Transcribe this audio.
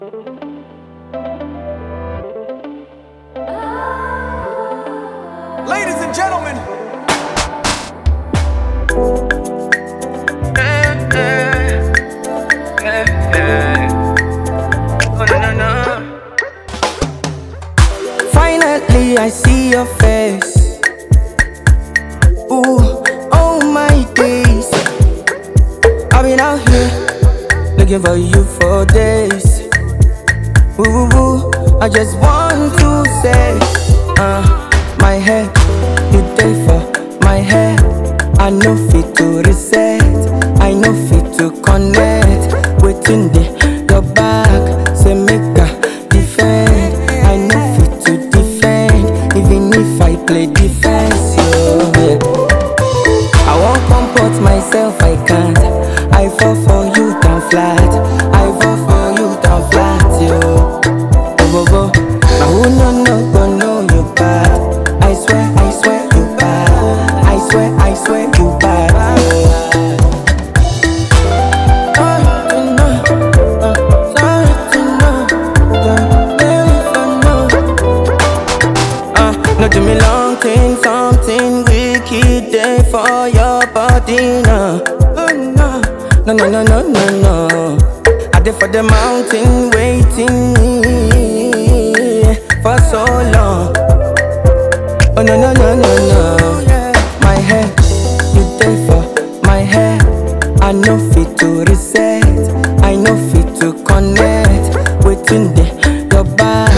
Ladies and gentlemen, finally I see your face. Ooh, oh my days, I've been out here looking for you for days. Ooh, I just want to say, my head, you day for my head. I know fit to reset, I know fit to connect. Waiting there, your back, say make a defend. I know fit to defend, even if I play defense. Yeah. I won't comport myself, I can't. I fall for you down flat, I fall for you down flat, yo. Now who no know you bad. I swear you bad. I swear you bad. No do me long thing, something wicked there for your body now. Oh no, no. I there for the mountain waiting for so long. Oh no. My head, you there for my head. I know fit to reset, I know fit to connect. Waiting there, your back.